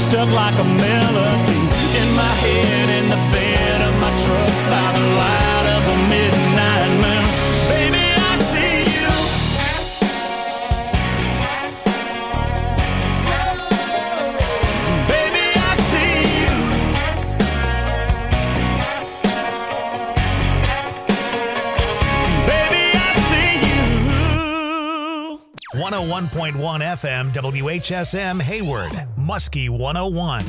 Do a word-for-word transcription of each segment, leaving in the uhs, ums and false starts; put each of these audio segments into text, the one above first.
stuck like a melody in my head, in the bed of my truck, by the light of a midnight moon. Baby, I see you. Baby, I see you. Baby, I see you. one oh one point one F M, W H S M, Hayward, Muskie one oh one.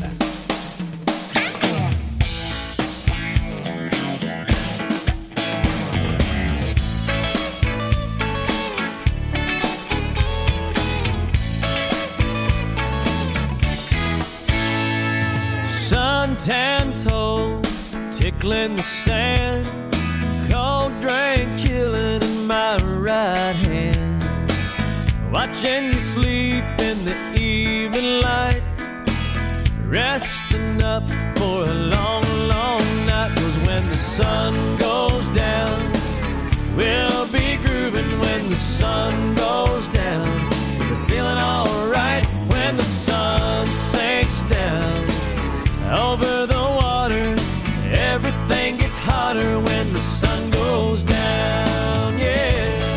Suntan toes tickling the sand, cold drink chilling in my right hand, watching you sleep in the evening light, resting up for a long, long night. 'Cause when the sun goes down, we'll be grooving. When the sun goes down, we're feeling alright. When the sun sinks down over the water, everything gets hotter when the sun goes down, yeah.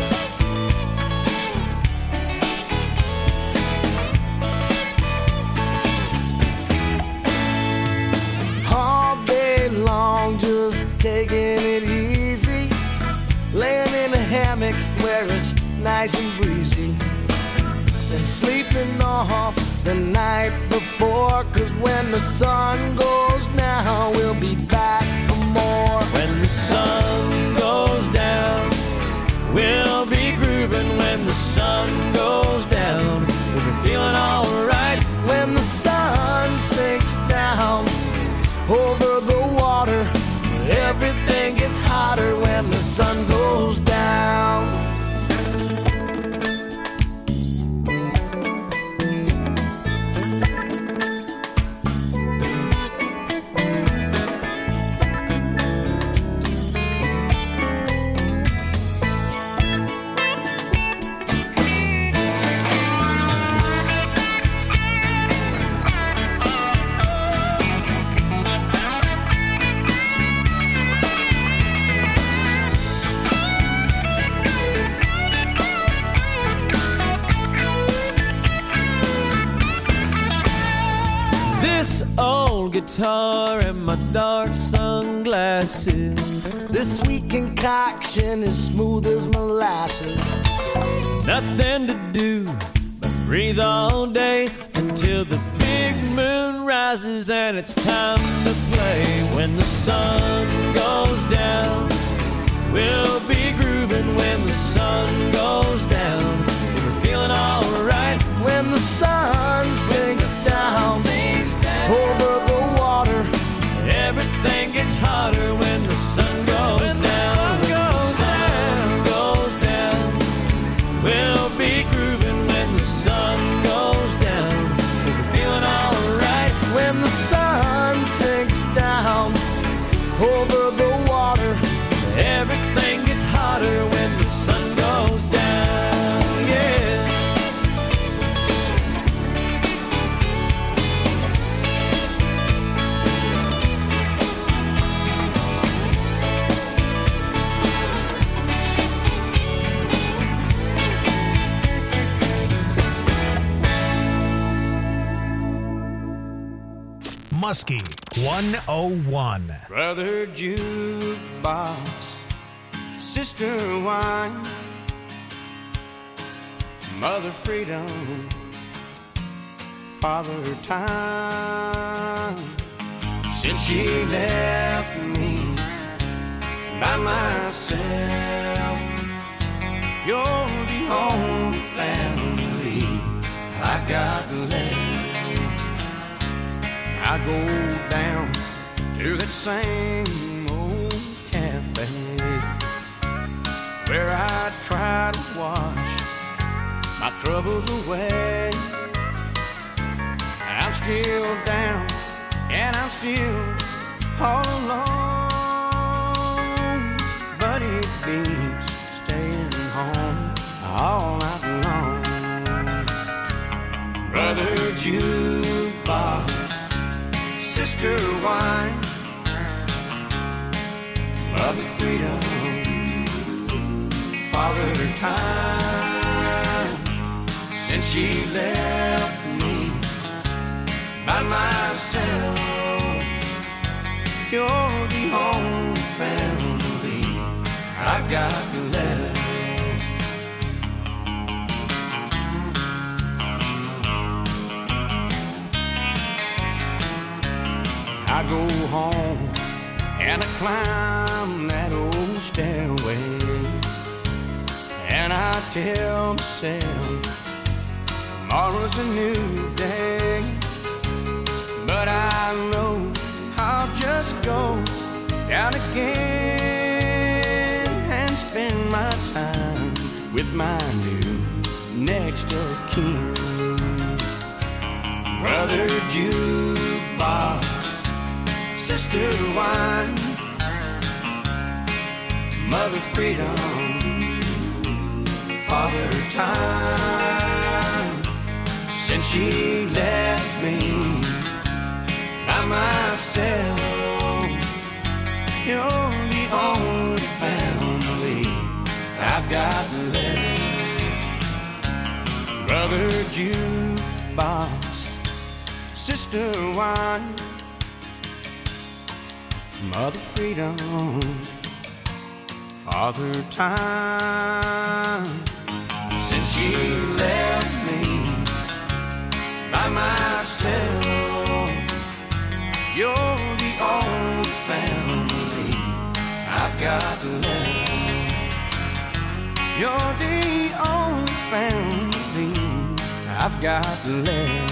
All day long, just taking it easy, laying in a hammock where it's nice and breezy, and sleeping off the night before. 'Cause when the sun goes down, we'll be back for more. When the sun goes down, we'll be grooving. When the sun goes down, we'll be feeling alright. When the sun sinks down over the water, everything gets hotter when the sun goes down. This old guitar and my dark sunglasses, This sweet concoction is smooth as molasses. nothing to do but breathe all day until the big moon rises and it's time to play. When the sun goes down, we'll be grooving. When the sun goes down, we're feeling alright. When the sun sinks down over the water, everything gets hotter when the sun goes when down. The sun goes down. When the sun goes down, we'll be grooving. When the sun goes down, we'll be feeling alright. when the sun sinks down over the water, Everything gets hotter when the sun goes down, yeah. Muskie one oh one. Brother jukebox, sister wine, mother freedom, father time. Since she left me by myself, you're the only family I got left. I go down to that same old cafe where I try to wash my troubles away. I'm still down and I'm still all alone, but it beats staying home all night long. Brother jukebox, sister wine, mother freedom, father time. Since she left me by myself, you're the only family I've got left. I go home and I climb that old stairway, and I tell myself tomorrow's a new day. But I know I'll just go down again and spend my time with my new next of kin. Brother jukebox, sister wine, mother freedom, father time. Since she left me by myself, you're the only family I've got left. Brother jukebox, sister wine, mother freedom, father time. Since she left me by myself, you're the only family I've got left. You're the only family I've got left.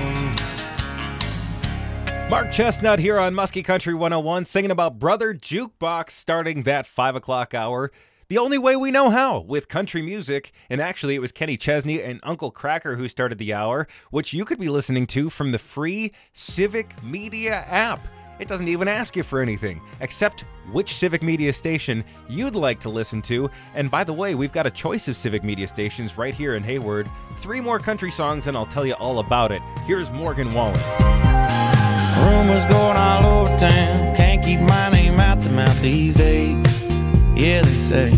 Mark Chestnut here on Muskie Country one oh one, singing about Brother Jukebox, starting that five o'clock hour the only way we know how, with country music. And actually, it was Kenny Chesney and Uncle Cracker who started the hour, which you could be listening to from the free Civic Media app. It doesn't even ask you for anything, except which Civic Media station you'd like to listen to. And by the way, we've got a choice of Civic Media stations right here in Hayward. Three more country songs, and I'll tell you all about it. Here's Morgan Wallen. Rumors going all over town, can't keep my name out the mouth these days. Yeah, they say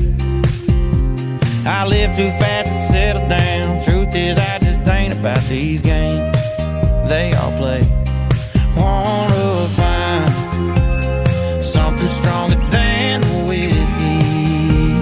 I live too fast to settle down. Truth is, I just ain't about these games they all play. Wanna find something stronger than the whiskey.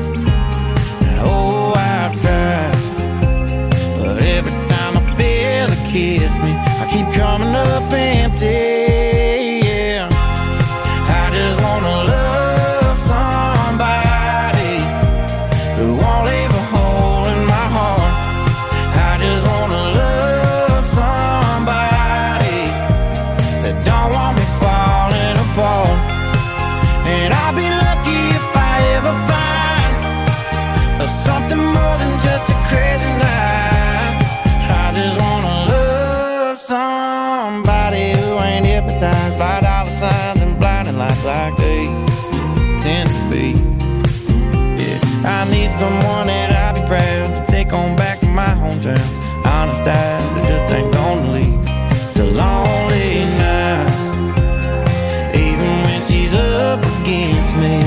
Oh, I've tried, but every time I feel a kiss me, I keep coming up empty. Yeah, I just wanna love somebody who won't leave a hole in my heart. I just wanna love somebody that don't want me falling apart. And I'll be lucky if I ever find something more than just a crazy night. I just wanna love somebody who ain't hypnotized by dollar signs and blinding lights like they tend to be. Yeah, I need someone that I'll be proud to take on back to my hometown. Honest eyes that just ain't gonna lead to lonely nights, even when she's up against me.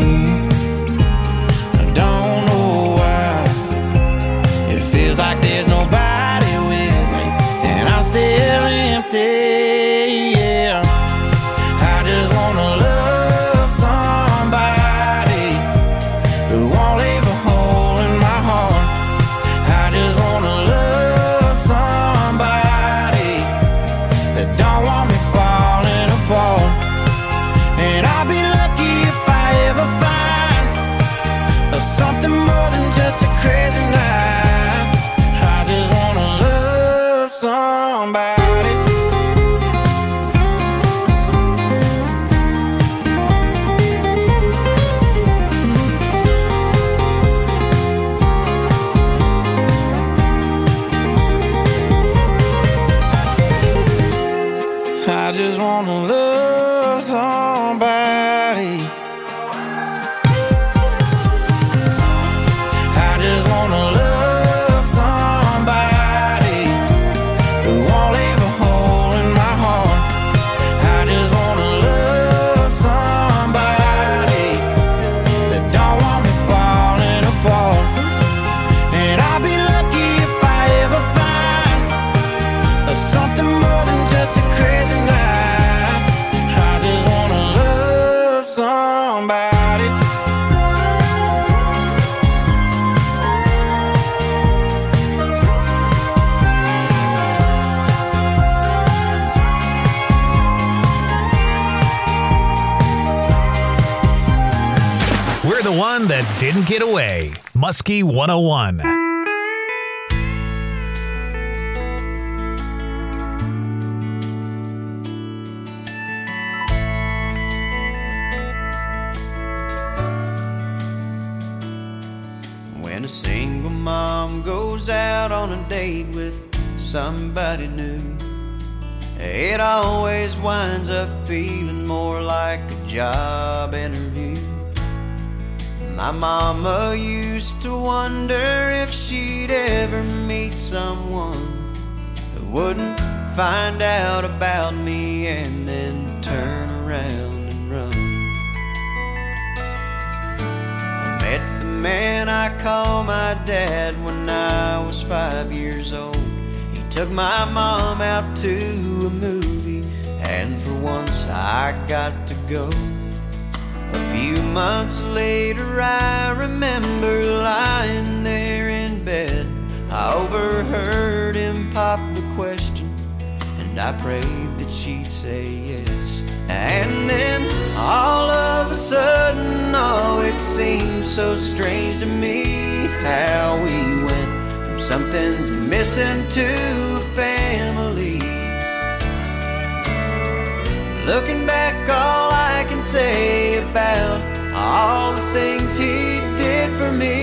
I don't know why it feels like there's nobody with me, and I'm still empty. Yeah, I just wanna love somebody who won't leave a hole Didn't Get Away. Muskie one oh one. When a single mom goes out on a date with somebody new, it always winds up feeling more like a job interview. My mama used to wonder if she'd ever meet someone who wouldn't find out about me and then turn around and run. I met the man I call my dad when I was five years old. He took my mom out to a movie, and for once I got to go. A few months later I remember lying there in bed. I overheard him pop the question, and I prayed that she'd say yes. And then all of a sudden, oh, it seemed so strange to me how we went from something's missing to a family. Looking back, all I can say about all the things he did for me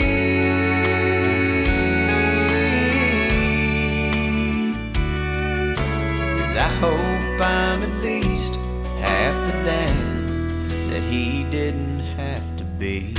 is I hope I'm at least half the dad that he didn't have to be.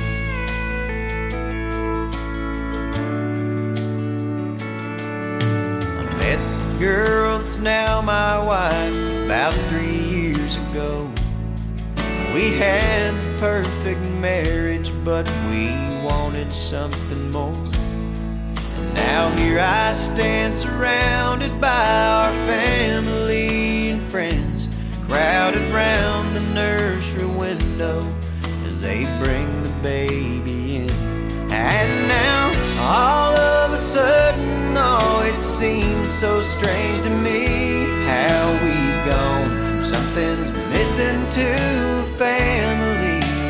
I met the girl that's now my wife about three years ago. We had the perfect marriage, but we wanted something more. And now here I stand surrounded by our family and friends, crowded round the nursery window as they bring the baby in. And now all of a sudden, oh, it seems so strange to me how we've gone from something's missing to family.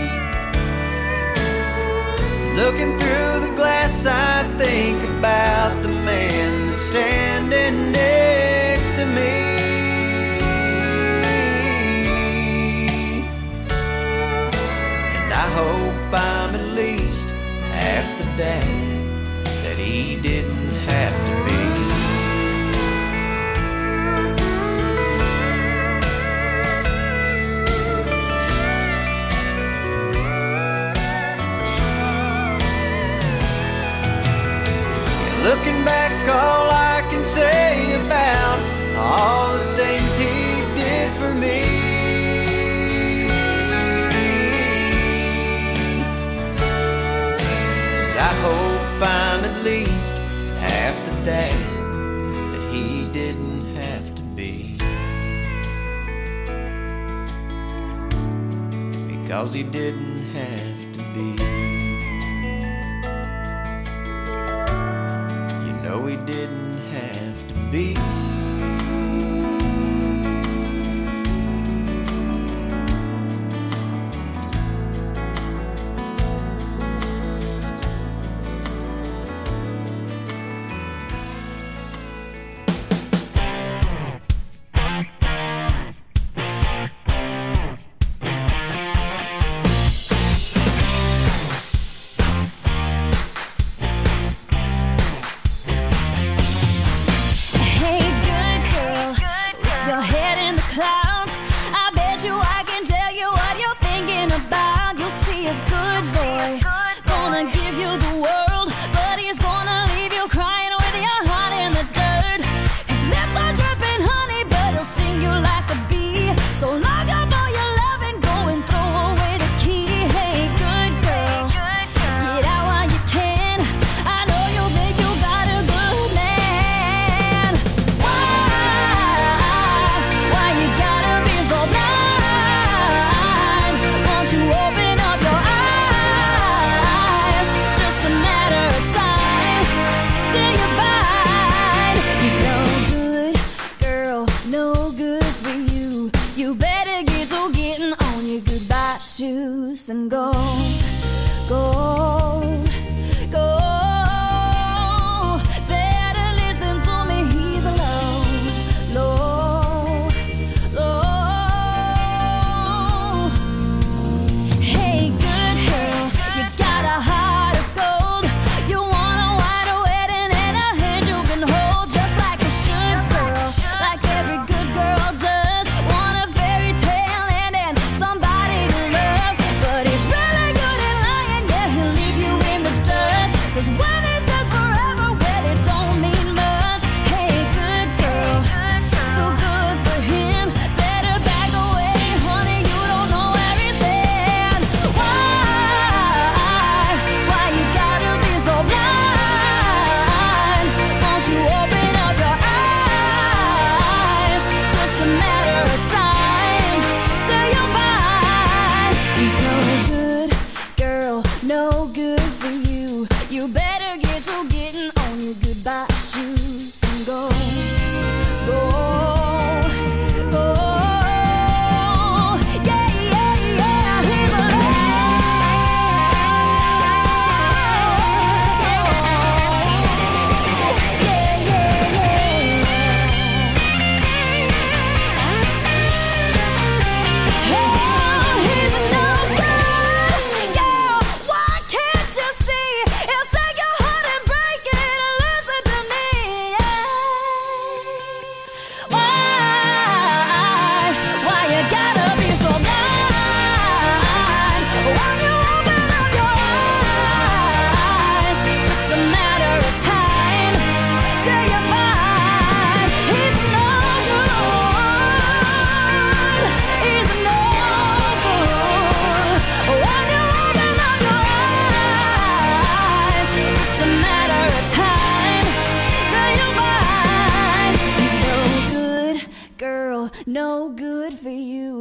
Looking through the glass, I think about the man that's standing next to me. And I hope I'm at least half the dad that he didn't have to be. Looking back, all I can say about all the things he did for me is I hope I'm at least half the dad that he didn't have to be, because he didn't have to be. No, he didn't have to be.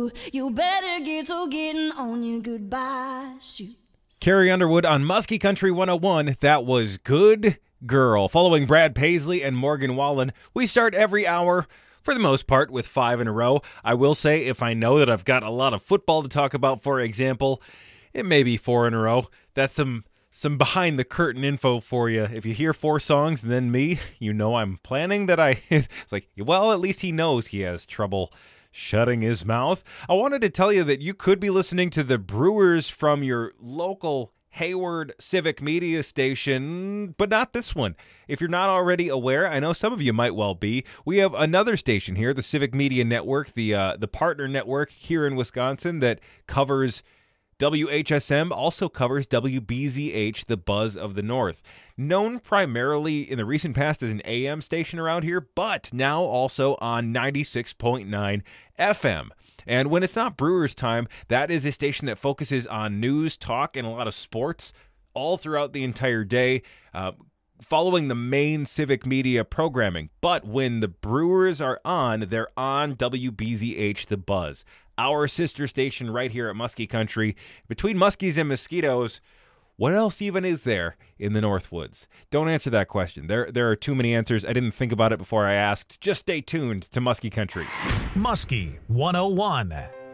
you. You better get to getting on your goodbye shoot. Carrie Underwood on Muskie Country one oh one. That was Good Girl. Following Brad Paisley and Morgan Wallen, we start every hour, for the most part, with five in a row. I will say, if I know that I've got a lot of football to talk about, for example, it may be four in a row. That's some some behind-the-curtain info for you. If you hear four songs and then me, you know I'm planning that I... It's like, well, at least he knows he has trouble shutting his mouth. I wanted to tell you that you could be listening to the Brewers from your local Hayward Civic Media station, but not this one. If you're not already aware, I know some of you might well be, we have another station here, the Civic Media Network, the uh, the partner network here in Wisconsin that covers W H S M, also covers W B Z H, the Buzz of the North. Known primarily in the recent past as an A M station around here, but now also on ninety-six point nine F M. And when it's not Brewers time, that is a station that focuses on news, talk, and a lot of sports all throughout the entire day, uh, following the main Civic Media programming. But when the Brewers are on, they're on W B Z H, the Buzz, our sister station right here at Muskie Country. Between Muskies and Mosquitoes, what else even is there in the Northwoods? Don't answer that question. There there are too many answers. I didn't think about it before I asked. Just stay tuned to Muskie Country. Muskie one oh one.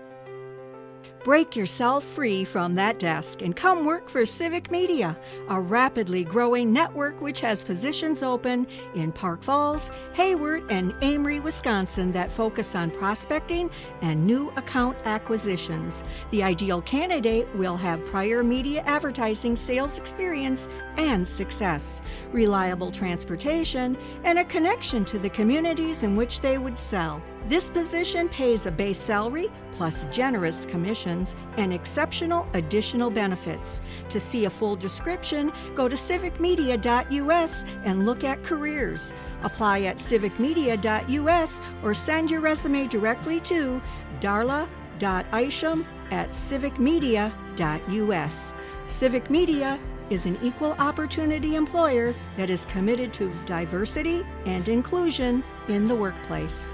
Break yourself free from that desk and come work for Civic Media, a rapidly growing network which has positions open in Park Falls, Hayward, and Amory, Wisconsin that focus on prospecting and new account acquisitions. The ideal candidate will have prior media advertising sales experience and success, reliable transportation, and a connection to the communities in which they would sell. This position pays a base salary plus generous commissions and exceptional additional benefits. To see a full description, go to civic media dot U S and look at careers. Apply at civic media dot U S or send your resume directly to darla dot isham at civic media dot U S. Civic Media is an equal opportunity employer that is committed to diversity and inclusion in the workplace.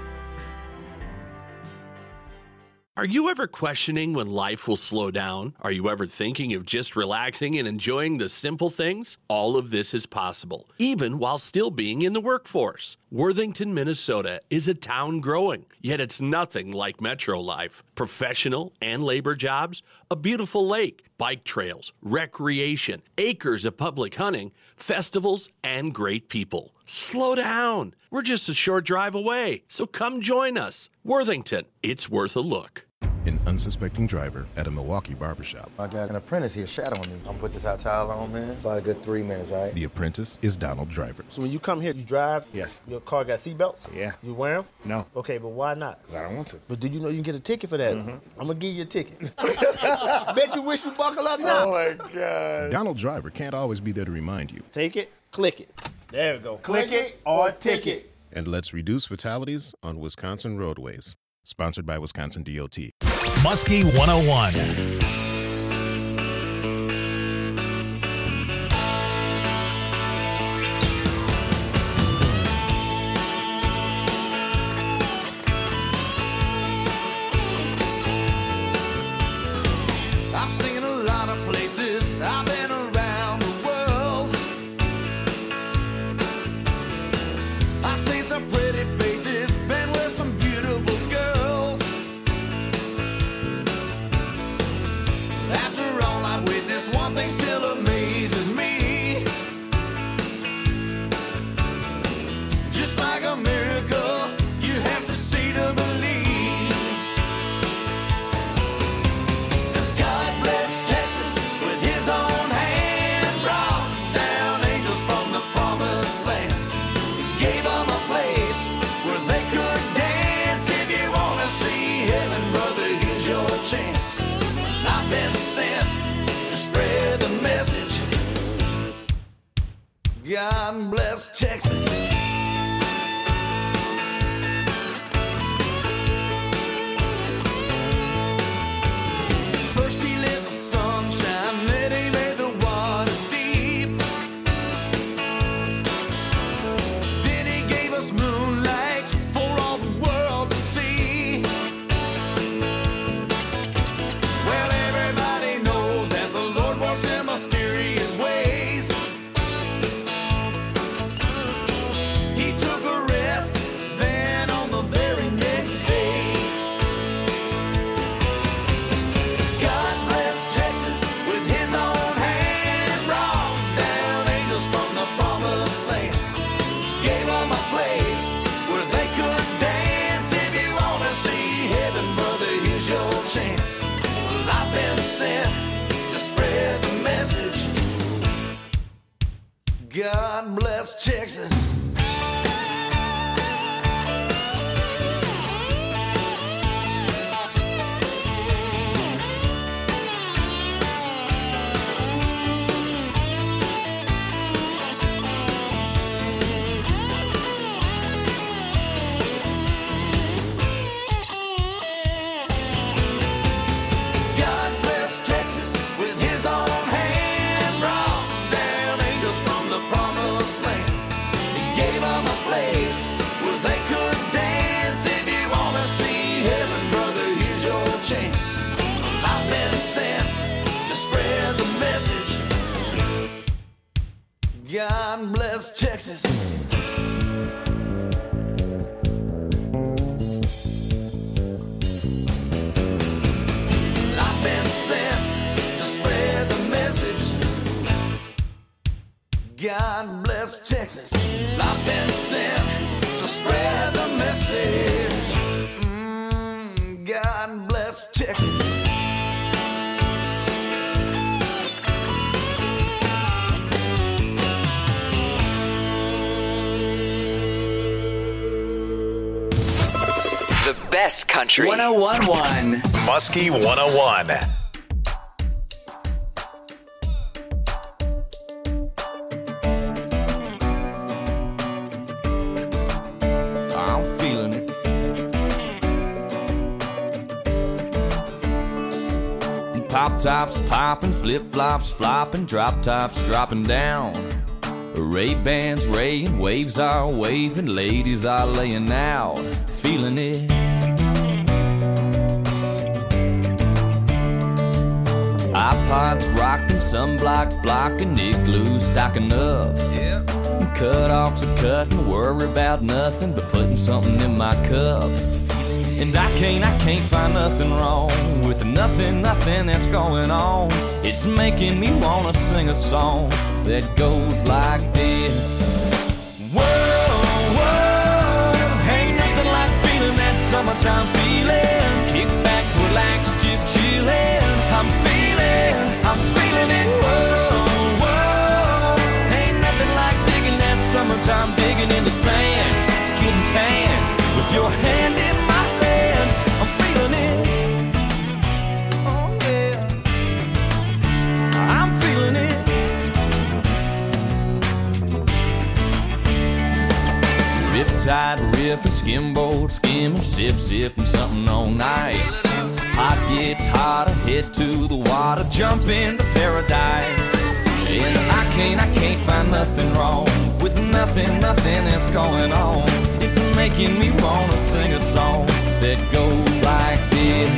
Are you ever questioning when life will slow down? Are you ever thinking of just relaxing and enjoying the simple things? All of this is possible, even while still being in the workforce. Worthington, Minnesota is a town growing, yet it's nothing like metro life. Professional and labor jobs, a beautiful lake, bike trails, recreation, acres of public hunting, festivals, and great people. Slow down. We're just a short drive away, so come join us. Worthington, it's worth a look. An unsuspecting driver at a Milwaukee barbershop. I got an apprentice here shadowing me. I'm gonna put this hot towel on, man. About a good three minutes, all right? The apprentice is Donald Driver. So when you come here, you drive? Yes. Your car got seatbelts? Yeah. You wear them? No. Okay, but why not? I don't want to. But do you know you can get a ticket for that? Mm-hmm. I'm gonna give you a ticket. Bet you wish you buckle up now. Oh my God. Donald Driver can't always be there to remind you. Take it, click it. There we go. Click it or ticket. And let's reduce fatalities on Wisconsin roadways. Sponsored by Wisconsin D O T. Muskie one oh one. I've seen a lot of places. I've been around the world. I've seen some pretty faces. Been with some beautiful girls. After all I've witnessed, one thing still amazes me. Just like a miracle, you have to see to believe. 'Cause God bless Texas with his own hand, brought down angels from the promised land, gave them a place where they could dance. If you want to see heaven, brother, here's your chance. I've been sent to spread the message. God bless Texas. First he let the sun shine, then he made the waters deep. Then he gave us moonlight for all the world to see. Texas. God bless Texas with his own hand, brought down angels from the promised land. He gave them a place where they could dance. If you want to see heaven, brother, here's your chance. I've been sent to spread the message. God bless Texas. I've been sent to spread the message. God bless Texas. I've been sent to spread the message. Mm, God bless Texas. The best country. one oh one point one. Muskie one oh one. I'm feeling it. Pop tops popping, flip flops flopping, drop tops dropping down. Ray Bans raying, waves are waving, ladies are laying out, feeling it. iPods rocking, sunblock blocking, igloo stocking up. Yeah. Cut-offs are cutting, worry about nothing but putting something in my cup. And I can't, I can't find nothing wrong with nothing, nothing that's going on. It's making me wanna sing a song that goes like this. Whoa, whoa, ain't nothing like feeling that summertime feeling. Kick back, relax, just chillin'. I'm feeling, I'm feeling it. Whoa, whoa, ain't nothing like digging that summertime, digging in the sand, getting tan with your hand in my hand. I'm feeling it. Oh yeah, I'm feeling it. Riptide ripping, skimboard skimming, sip sipping something on ice. Hot gets hotter, head to the water, jump into paradise. And I can't, I can't find nothing wrong with nothing, nothing that's going on. It's making me wanna sing a song that goes like this.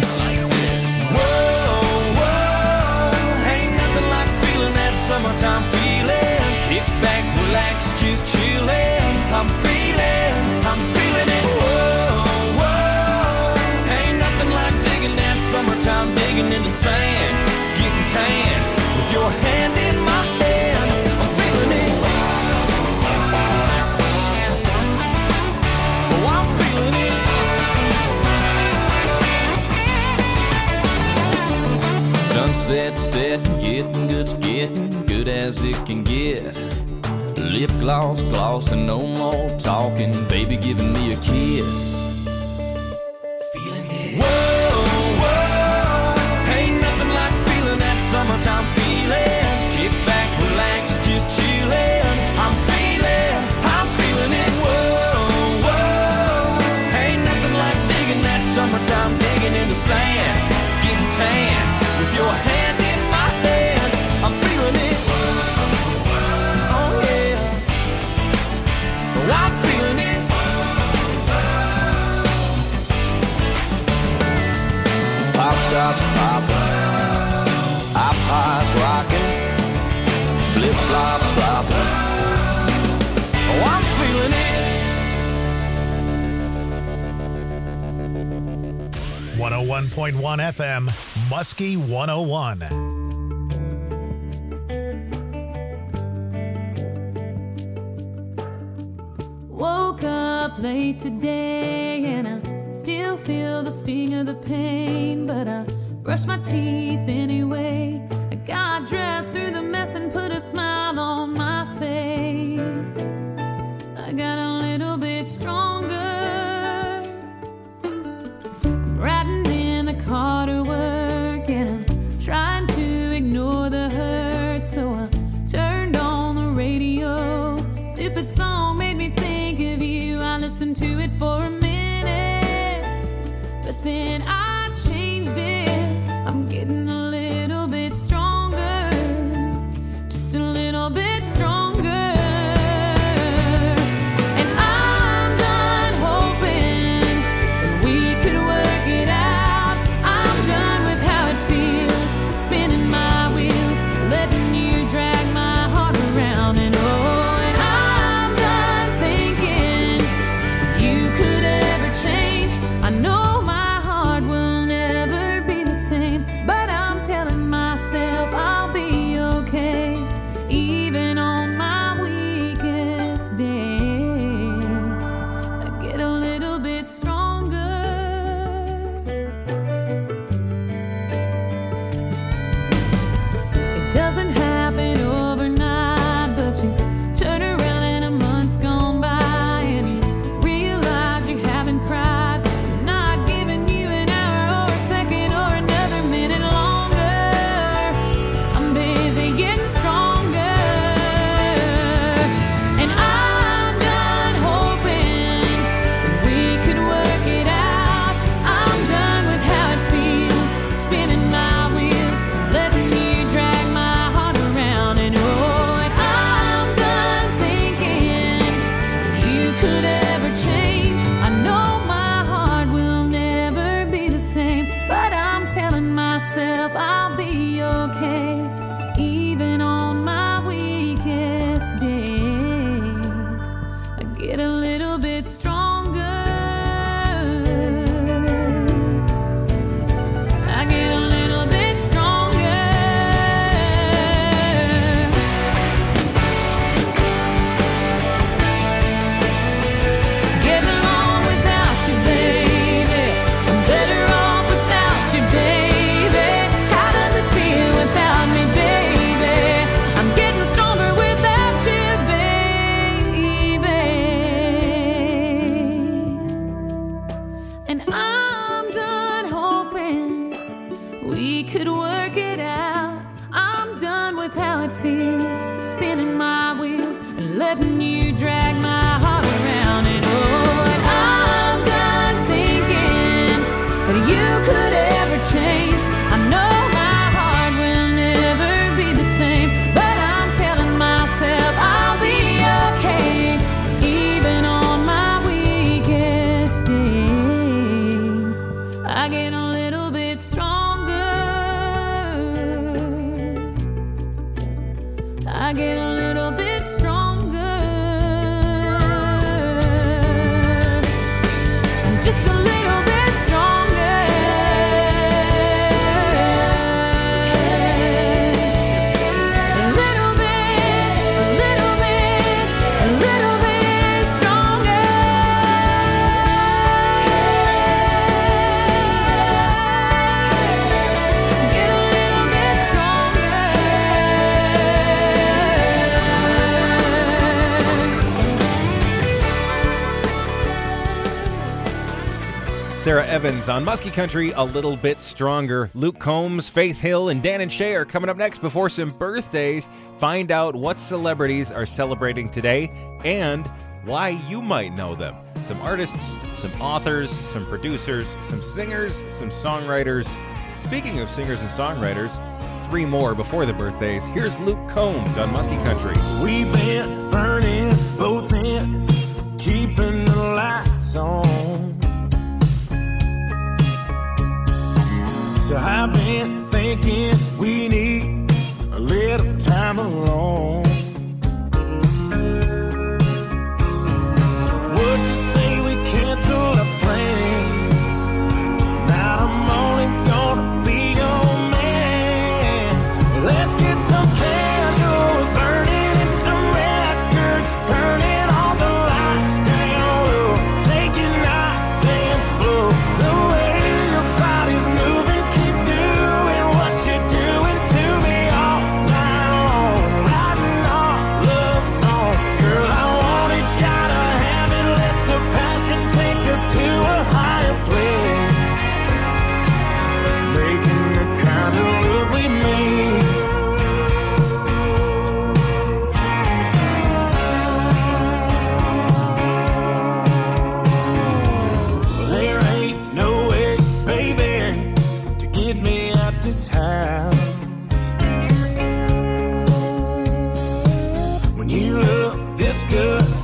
Whoa, whoa, ain't nothing like feeling that summertime feeling. Kick back, relax, just chillin'. I'm feeling, I'm feeling it. Whoa, whoa, ain't nothing like digging that summertime, digging in the sand, getting tan with your hand in my hand. I'm feeling it. Oh, I'm feeling it. Sunset setting, getting good's getting good as it can get. Lip gloss, gloss, and no more talking. Baby giving me a kiss. Feeling it. Whoa, whoa, ain't nothing like feeling that summertime feeling. Kick back, relax, just chillin'. I'm feeling, I'm feeling it. Whoa, whoa, ain't nothing like digging that summertime, digging in the sand, getting tan with your hand in my hand. I'm feeling it. I'm feeling it. Pop tops popping, iPods rocking, flip flops flopping. Oh, I'm feeling it. one oh one point one F M, Muskie one oh one. Woke up late today and I still feel the sting of the pain, but I brush my teeth anyway. I got dressed through the mess and put a smile on my face. stupid song made me think of you. I listened to it for a minute, but then I changed it. I'm getting a little bit stronger, just a little bit stronger. And I'm done hoping that we could work it out. I'm done with how it feels, spinning my wheels, letting you drag my heart around. And oh, and I'm done thinking you could ever change. I know my heart will never be the same, but I'm telling myself I'll be okay, even on my weakest days. I get a little bit stronger. It doesn't happen overnight, but you turn around and a month's gone by and you realize you haven't cried. I'm not giving you an hour or a second or another minute longer. I'm busy getting stronger. And I'm done hoping that we could work it out. I'm done with how it feels, spinning my wheels, letting you drag my heart around. And oh, and I'm done thinking you could ever change. I know my heart will never be the same, but I'm telling myself I'll be okay, even on my weakest days. I get a little bit stronger. I get a little bit stronger. Getting along without you, baby. I'm better off without you, baby. How does it feel without me, baby? I'm getting stronger without you, baby. And I'm done hoping we could work it out. I'm done with how it feels, spinning my wheels and letting you drag my heart around. And oh, and I'm done thinking that you could ever change. I know my heart will never be the same, but I'm telling myself I'll be okay, even on my weakest days. I get a little bit stronger. I get a little bit stronger. Just a little bit stronger. A little bit, a little bit, a little bit stronger. Get a little bit stronger. Sarah Evans on Muskie Country, a little bit stronger. Luke Combs, Faith Hill, and Dan and Shay are coming up next before some birthdays. Find out what celebrities are celebrating today and why you might know them. Some artists, some authors, some producers, some singers, some songwriters. Speaking of singers and songwriters, three more before the birthdays. Here's Luke Combs on Muskie Country. We've been burning both ends, keeping the lights on. So I've been thinking we need a little time alone. So would you say we cancel our plans? Tonight I'm only gonna be your man. Let's get some candles burning and some records turning.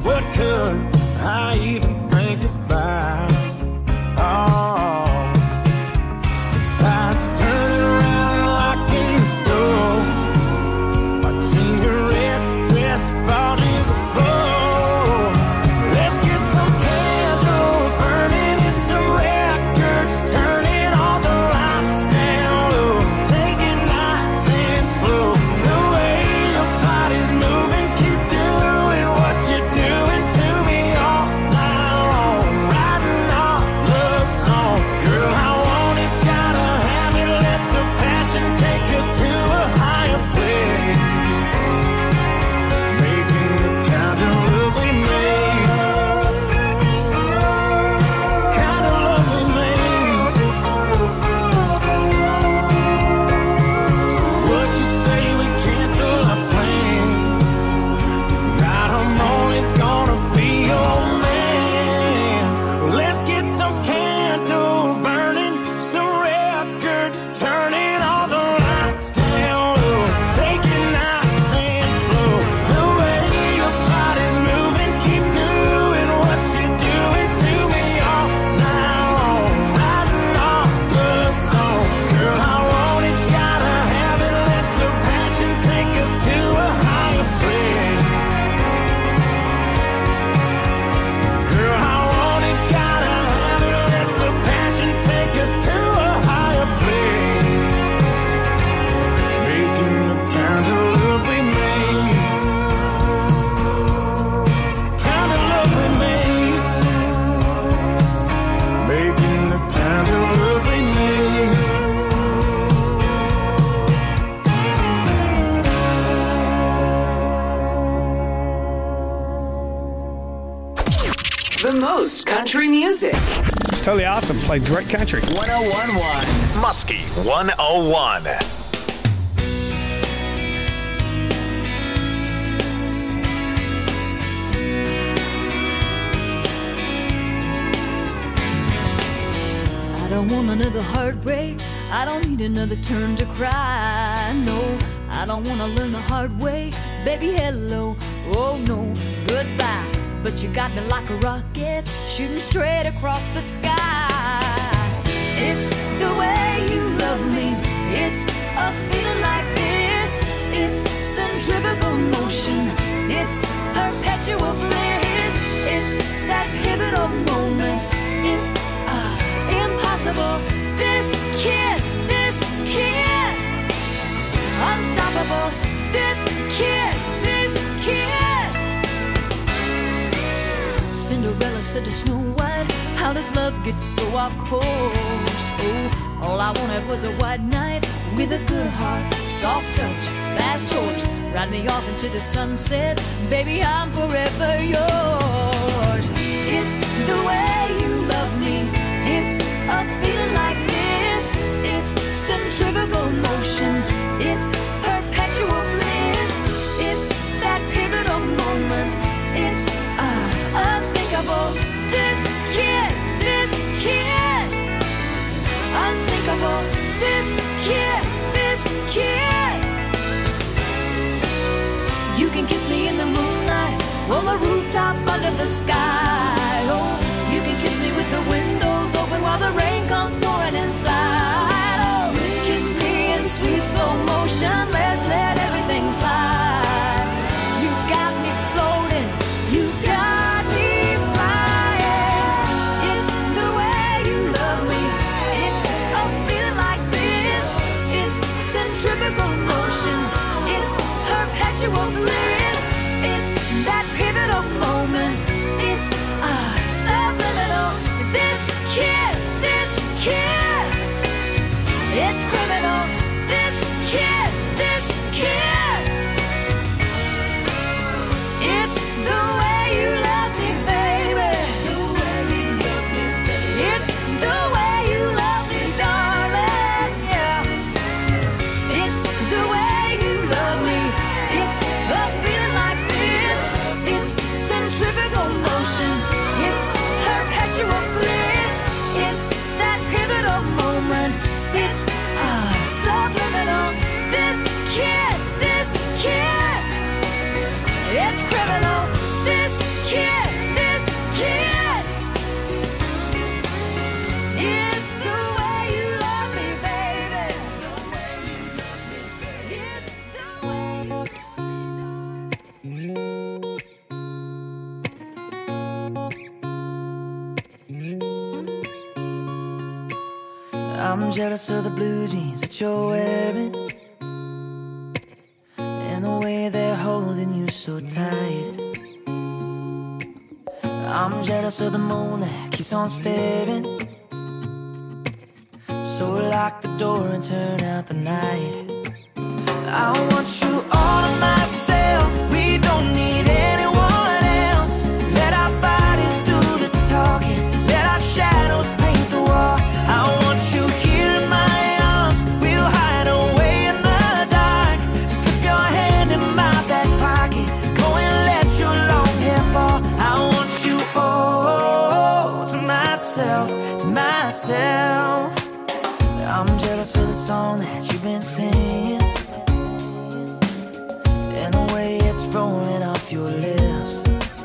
What could I even think about? Oh, besides turning around and locking the door, watching your red dress fall to the floor. Let's get some candles burning and some records turning, all the lights down low, take it nice and slow. The way your body's moving, keep doing what you're doing to me all night long, writing our love song. Girl, I want it, gotta have it, let the passion take us to a higher place, making the kind of love we made, kind of love we made. So what you say we cancel our plans? Tonight I'm only gonna be your man. Well, let's get some candles burning, some records turning, all the lights down low, take it nice and slow. The way your body's moving, keep doing what you're doing to me all night long, writing our love song. Girl, I want it, gotta have it, let the passion take us to a higher place. Girl, I want it, gotta have it, let the passion take us to a higher place, making the kind of love we made, kind of love we made, making the kind of love we made. The most country music. It's totally awesome. Played great country. one oh one point one. Muskie one oh one. I don't want another heartbreak. I don't need another turn to cry. No, I don't want to learn the hard way. Baby, hello. Oh, no, goodbye. But you got me like a rocket, shooting straight across the sky. It's the way you love me. It's a feeling like this. It's centrifugal motion. It's perpetual bliss. It's that pivotal moment. It's uh, impossible. This kiss, this kiss, unstoppable. This kiss, this kiss. Cinderella said to Snow White, how does love get so off course? Oh, all I wanted was a white knight with a good heart, soft touch, fast horse. Ride me off into the sunset, baby, I'm forever yours. It's the way you love me. It's a feeling like this. It's centrifugal motion. It's perpetual bliss. It's that pivotal moment. It's uh, unthinkable. This kiss, this kiss, unsinkable. This kiss, this kiss. You can kiss me in the moonlight, on the rooftop, under the sky. Oh, you can kiss me with the windows open while the rain comes pouring inside. Oh, kiss me in sweet slow motion. Let's let everything slide. You got me floating. You got me flying. It's the way you love me. It's a feeling like this. It's centrifugal motion. It's perpetual bliss. It's that pivotal moment. It's uh, subliminal. This kiss, this kiss, it's criminal. This kiss, this kiss, I'm jealous of the blue jeans that you're wearing and the way they're holding you so tight. I'm jealous of the moon that keeps on staring. So lock the door and turn out the night. I want you all to myself. We don't need anyone else. Let our bodies do the talking. Let our shadows paint the wall. I want you here in my arms. We'll hide away in the dark. Slip your hand in my back pocket. Go and let your long hair fall. I want you all to myself, to myself. I'm jealous of the song that you've been singing and the way it's rolling off your lips.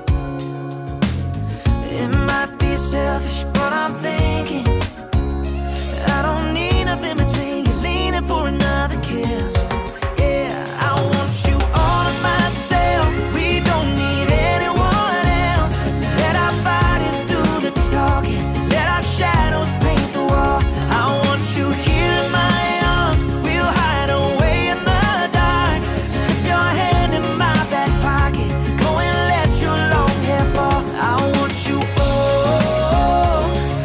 It might be selfish, but I'm thinking I don't need nothing between you, leaning for another kiss. Yeah, I want you all to myself. We don't need anyone else. Let our bodies do the talking. Let our shadows paint the wall. I want you here in my arms. We'll hide away in the dark. Slip your hand in my back pocket. Go and let your long hair fall. I want you all,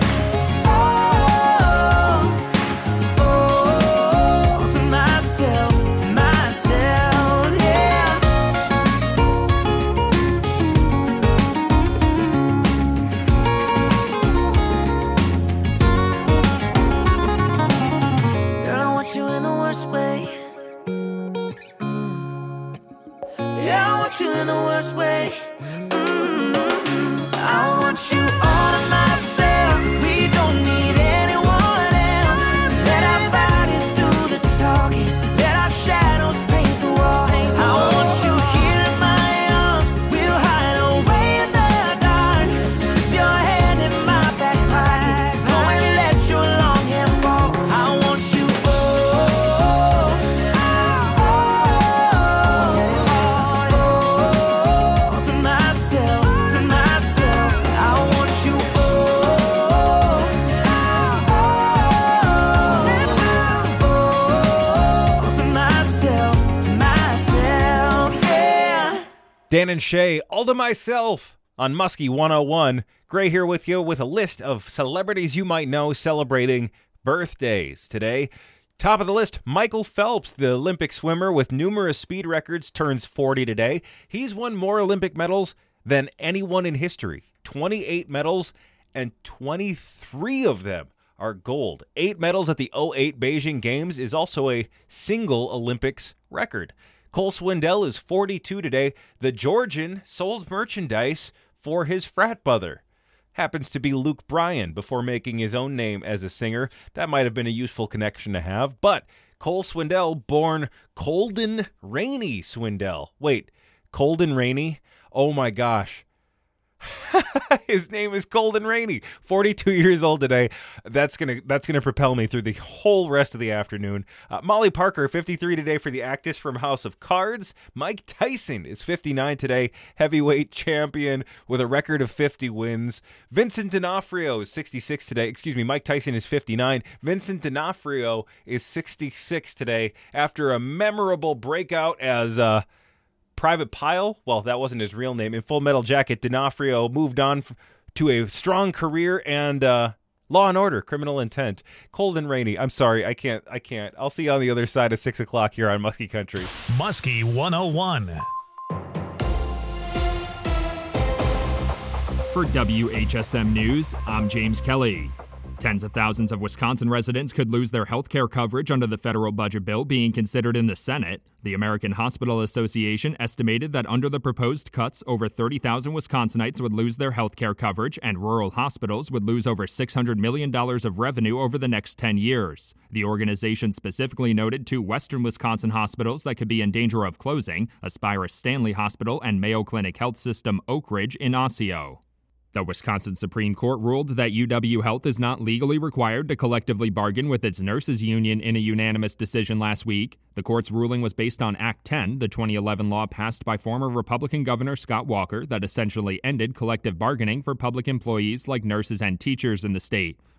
oh, oh, to myself, to myself, yeah. Girl, I want you in the worst way. Mm. Yeah, I want you in the worst way. Mm-hmm. I want you all to myself. We don't need anyone else. Let our bodies do the talking. Let our shadows paint the wall. I want you here in my arms. We'll hide away in the dark. Slip your hand in my back pocket. Go and let your long hair fall. I want you all, oh, to myself, to myself. I want you all, oh, to myself, to myself, yeah. Dan and Shay, all to myself on Muskie one oh one. Gray here with you with a list of celebrities you might know celebrating birthdays today. Top of the list, Michael Phelps, the Olympic swimmer with numerous speed records, turns forty today. He's won more Olympic medals than anyone in history. twenty-eight medals, and twenty-three of them are gold. Eight medals at the oh eight Beijing Games is also a single Olympics record. Cole Swindell is forty-two today. The Georgian sold merchandise for his frat brother. Happens to be Luke Bryan before making his own name as a singer. That might have been a useful connection to have. But Cole Swindell, born Colden Rainey Swindell. Wait, Colden Rainey? Oh my gosh. His name is Colden Rainey, forty-two years old today. That's gonna that's gonna propel me through the whole rest of the afternoon. Uh, Molly Parker, fifty-three today for the actress from House of Cards. Mike Tyson is fifty-nine today, heavyweight champion with a record of fifty wins. Vincent D'Onofrio is sixty-six today. Excuse me, Mike Tyson is fifty-nine. Vincent D'Onofrio is sixty-six today after a memorable breakout as uh, Private Pyle. Well, that wasn't his real name. In Full Metal Jacket, D'Onofrio moved on f- to a strong career and uh, Law and Order, Criminal Intent. Colden Rainey. I'm sorry, I can't. I can't. I'll see you on the other side of six o'clock here on Muskie Country. Muskie one oh one. For W H S M News, I'm James Kelly. Tens of thousands of Wisconsin residents could lose their health care coverage under the federal budget bill being considered in the Senate. The American Hospital Association estimated that under the proposed cuts, over thirty thousand Wisconsinites would lose their health care coverage, and rural hospitals would lose over six hundred million dollars of revenue over the next ten years. The organization specifically noted two western Wisconsin hospitals that could be in danger of closing, Aspirus Stanley Hospital and Mayo Clinic Health System Oak Ridge in Osseo. The Wisconsin Supreme Court ruled that U W Health is not legally required to collectively bargain with its nurses union in a unanimous decision last week. The court's ruling was based on Act ten, the twenty eleven law passed by former Republican Governor Scott Walker that essentially ended collective bargaining for public employees like nurses and teachers in the state.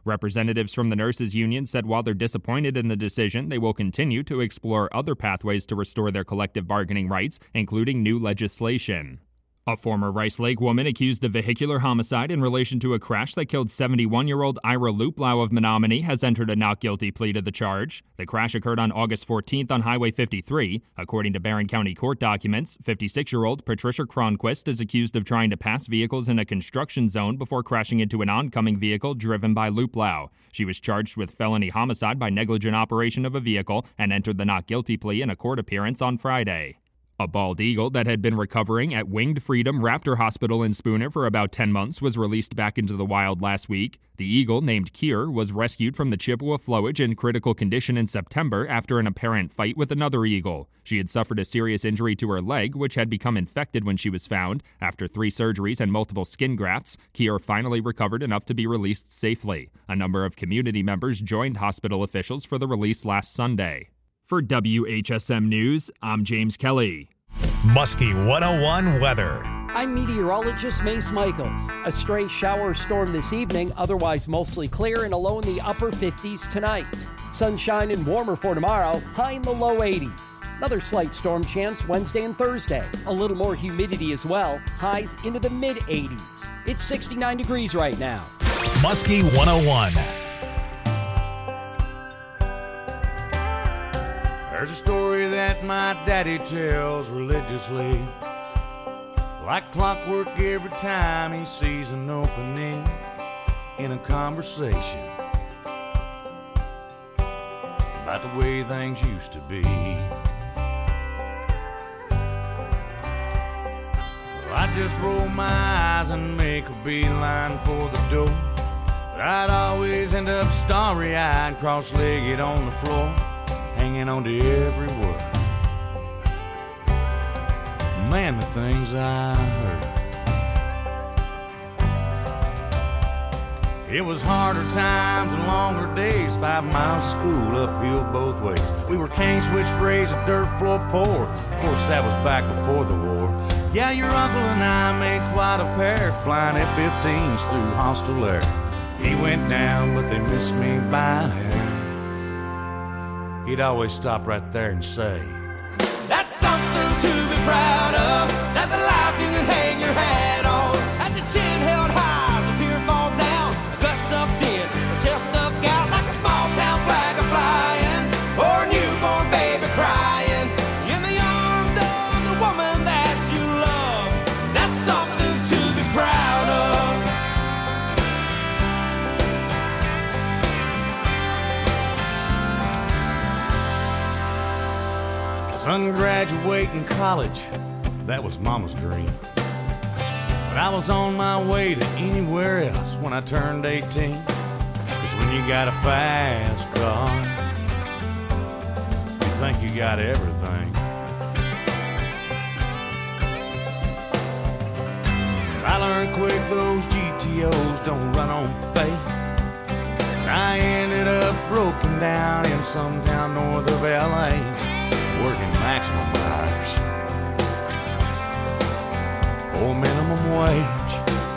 Representatives from the nurses' union said while they're disappointed in the decision, they will continue to explore other pathways to restore their collective bargaining rights, including new legislation. A former Rice Lake woman accused of vehicular homicide in relation to a crash that killed seventy-one-year-old Ira Luplau of Menominee has entered a not guilty plea to the charge. The crash occurred on August fourteenth on Highway fifty-three. According to Barron County court documents, fifty-six-year-old Patricia Cronquist is accused of trying to pass vehicles in a construction zone before crashing into an oncoming vehicle driven by Luplau. She was charged with felony homicide by negligent operation of a vehicle and entered the not guilty plea in a court appearance on Friday. A bald eagle that had been recovering at Winged Freedom Raptor Hospital in Spooner for about ten months was released back into the wild last week. The eagle, named Kier, was rescued from the Chippewa flowage in critical condition in September after an apparent fight with another eagle. She had suffered a serious injury to her leg, which had become infected when she was found. After three surgeries and multiple skin grafts, Kier finally recovered enough to be released safely. A number of community members joined hospital officials for the release last Sunday. For W H S M News, I'm James Kelly. Muskie one oh one weather. I'm meteorologist Mace Michaels. A stray shower storm this evening, otherwise mostly clear and a low in the upper fifties tonight. Sunshine and warmer for tomorrow, high in the low eighties. Another slight storm chance Wednesday and Thursday. A little more humidity as well, highs into the mid eighties. It's sixty-nine degrees right now. Muskie one oh one. There's a story that my daddy tells religiously, like clockwork every time he sees an opening in a conversation about the way things used to be. Well, I just roll my eyes and make a beeline for the door, but I'd always end up starry-eyed, cross-legged on the floor, hanging on to every word. Man, the things I heard. It was harder times and longer days, five miles of school uphill both ways. We were cane switch raised, a dirt floor poor. Of course, that was back before the war. Yeah, your uncle and I made quite a pair, flying F fifteens through hostile air. He went down, but they missed me by a hair. He'd always stop right there and say, that's something to be proud of. That's a life you can hang your hat on. That's your chin held high as a tear falls down. Gut sucked in, chest stuck out like a small town flag a flying, or a newborn baby crying in the arms of the woman that you love. That's something to be proud of. Son graduating college, that was Mama's dream. But I was on my way to anywhere else when I turned eighteen. Cause when you got a fast car, you think you got everything. But I learned quick those G T Os don't run on faith. I ended up broken down in some town north of L A, working maximum hours for minimum wage.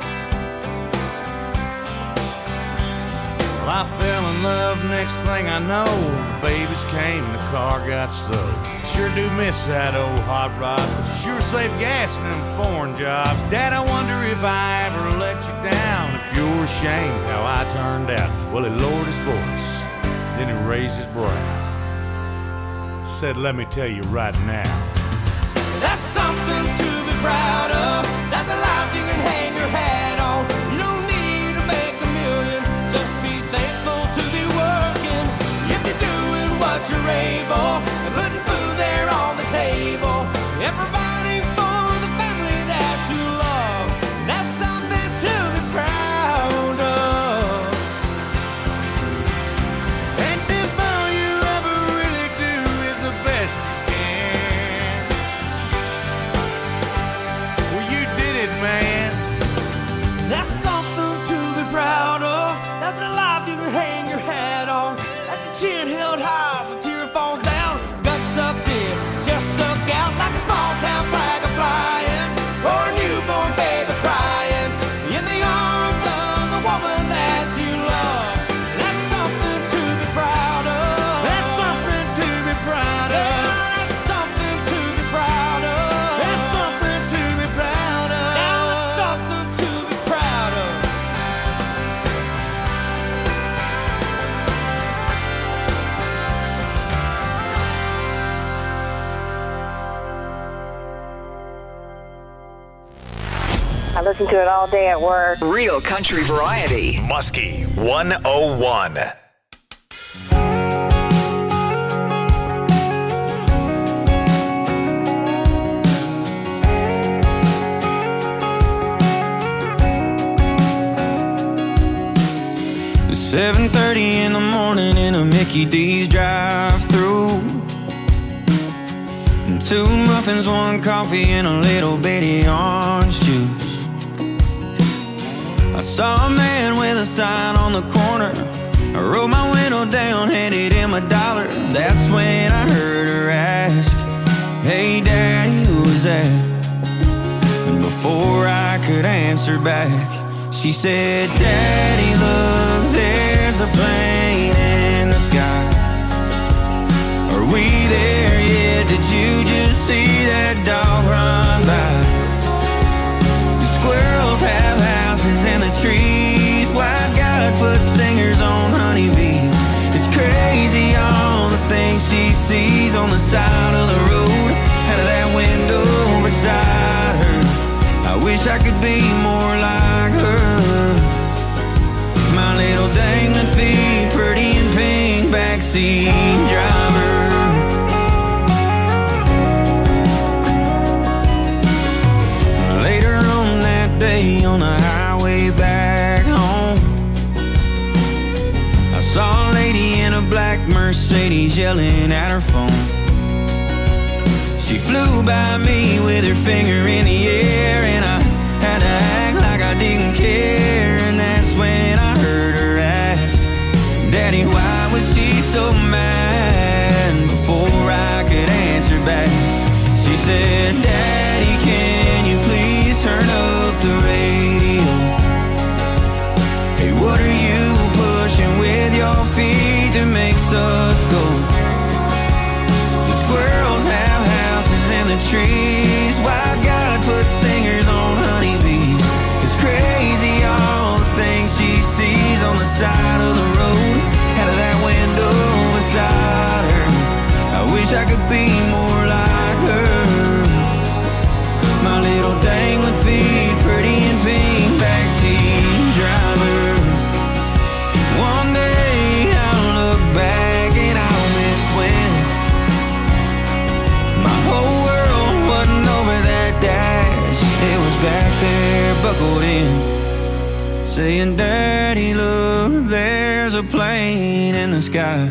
Well, I fell in love, next thing I know, the babies came and the car got stowed. Sure do miss that old hot rod, but you sure save gas in them foreign jobs. Dad, I wonder if I ever let you down, if you're ashamed how I turned out. Well, he lowered his voice, then he raised his brow, said, let me tell you right now, that's something to be proud of. That's a life you can hang your hat on. You don't need to make a million, just be thankful to be working. If you're doing what you're able, and putting food there on the table, and providing for the family that you love, that's something to be proud of. and if all you ever really do is the best you can, listen to it all day at work. Real country variety. Muskie one oh one. seven thirty in the morning in a Mickey D's drive-thru. Two muffins, one coffee, and a little bitty orange juice. I saw a man with a sign on the corner. I rolled my window down, handed him a dollar. That's when I heard her ask, "Hey Daddy, who is that?" And before I could answer back, she said, "Daddy, look, there's a plane in the sky. Are we there yet? Did you just see that dog run by? The squirrels have houses in the trees. Why God put stingers on honeybees? It's crazy all the things she sees on the side of the road, out of that window beside her. I wish I could be more like her. My little dangling feet, pretty and pink, backseat driver." Later on that day on the highway back home, I saw a lady in a black Mercedes yelling at her phone. She flew by me with her finger in the air, and I had to act like I didn't care. And that's when I heard her ask, "Daddy, why was she so mad?" Before I could answer back, she said, "Daddy, can you please turn up the radio? Hey, what are you pushing with your feet that makes us go? The squirrels have houses in the trees. Why God put stingers on honeybees? It's crazy all the things she sees on the side of the road, out of that window beside her. I wish I could be more like her. My little dangling feet, pretty and pink, backseat driver. One day I'll look back and I'll miss when my whole world wasn't over that dash. It was back there, buckled in, saying, "Daddy, look, there's a plane in the sky.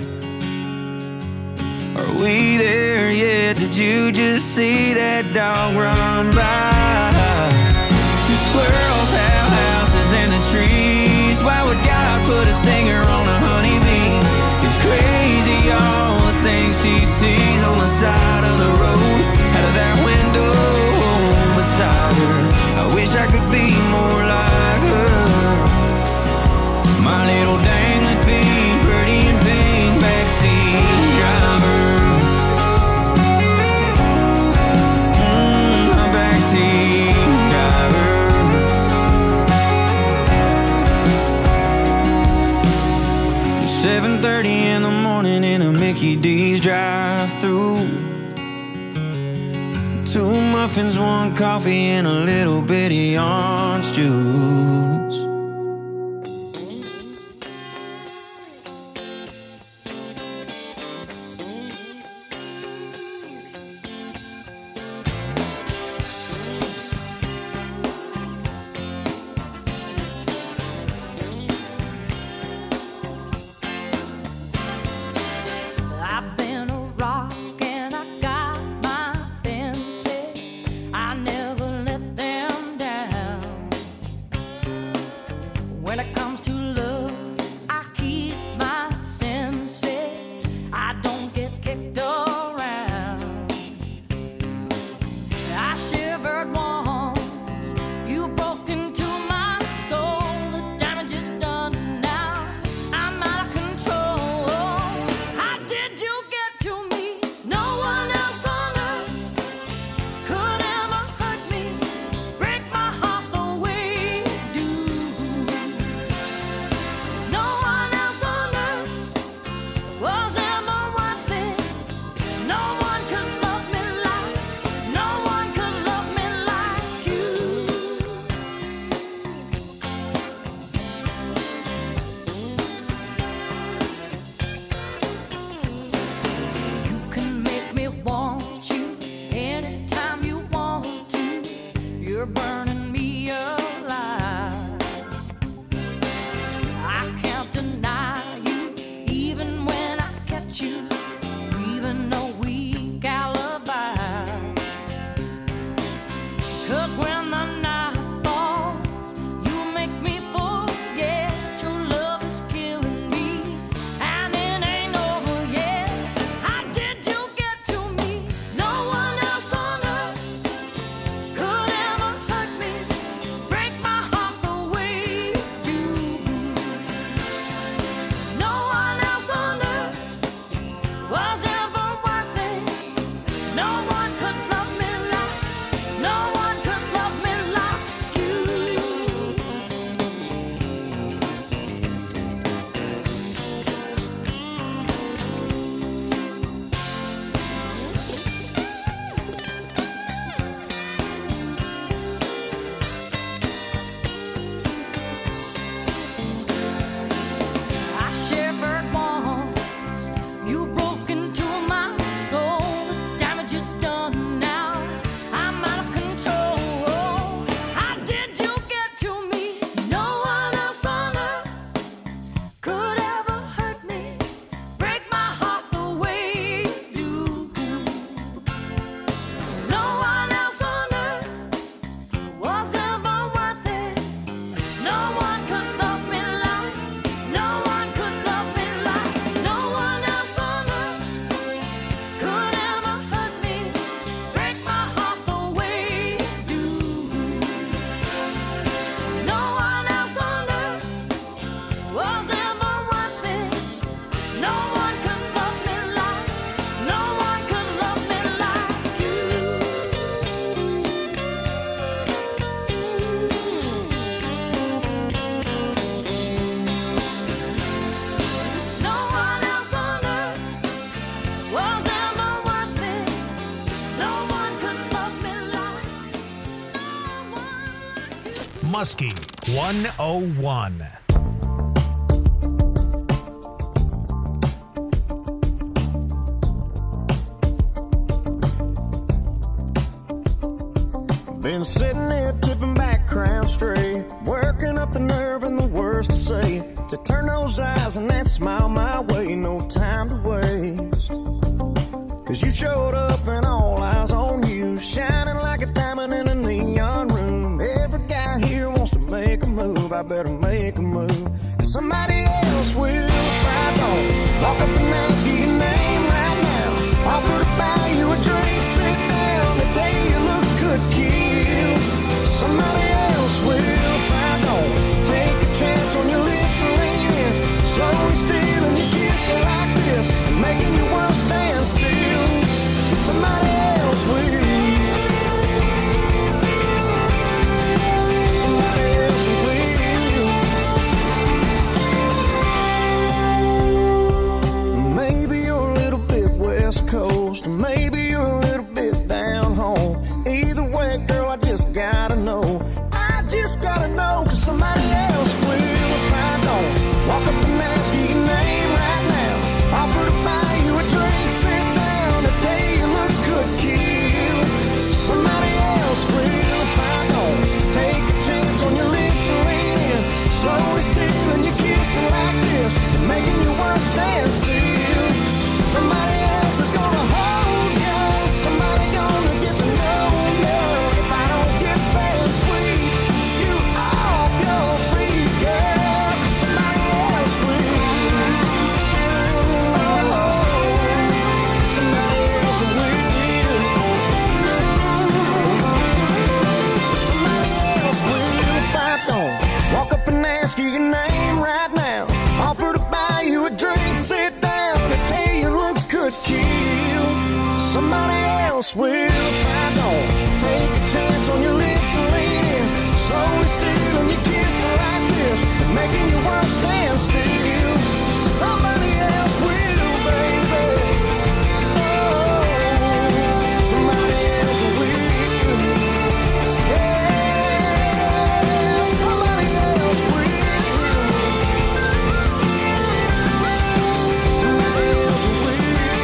Are we there yet? Did you just see that dog run by? The squirrels have houses in the trees. Why would God put a stinger on a honeybee? It's crazy all the things she sees on the side of the road, out of that window beside her. I wish I could be more like her. My little dangling feet, pretty and pink, backseat driver." Mm, my backseat driver. seven thirty in the morning in a Mickey D's drive-thru. Two muffins, one coffee, and a little bitty orange juice. I've been a rock and I got my fences. I never let them down. When it comes to love, I keep my senses. I don't get kicked around. I shivered once, you broke into my soul. The damage is done now. I'm out of control. How did you get to me? No one else on earth could ever hurt me, break my heart the way you do. Muskie one oh one. Been sitting here tipping back, crown straight, working up the nerve and the words to say, to turn those eyes and that smile my way, no time to waste. Cause you showed up and all eyes on you, shining like a diamond in a neon room. Every guy here wants to make a move, I better make a move. Cause somebody else will if I don't walk up and ask you your name right now. Offer to buy you a drink, sit down, they tell you your looks could kill. Somebody else will if I don't take a chance on your lips and lean in, slowly stealing your kiss like this, and making your world stand still. Somebody else will. Somebody else will. Maybe you're a little bit West Coast, maybe you're a little bit down home. Either way, girl, I just gotta know. I just gotta know, cause somebody else will if I don't walk up and ask you your name right now. Offer to buy you a drink, sit down, to tell you your looks could kill. Somebody else will if I don't take a chance on your lips and lean in, slowly stealing your kissing like this, making your world stand still. Somebody else is gonna hold you, somebody gonna get to know you. If I don't get very sweet, you off your feet, girl, cause somebody else will. Oh, somebody else will. Somebody else will if I don't walk up and ask you your name right now. Offer to buy you a drink, sit down, to tell you looks could kill. Somebody else will if I don't take a chance on your lips and lean in, slowly stealing your kiss like this, making your world stand still. Somebody else will, baby. Oh, somebody else will. Yeah, somebody else will. Somebody else will.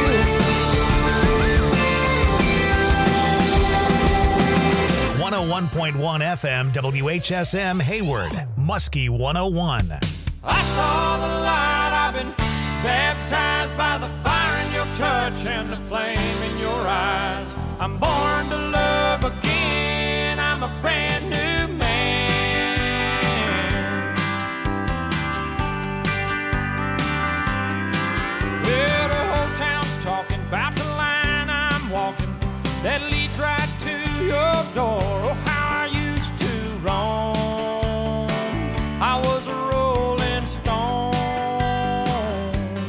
one oh one point one F M W H S M Hayward, Muskie one oh one. I saw the light, I've been baptized by the fire in your touch and the flame in your eyes. I'm born to love again, I'm a brand new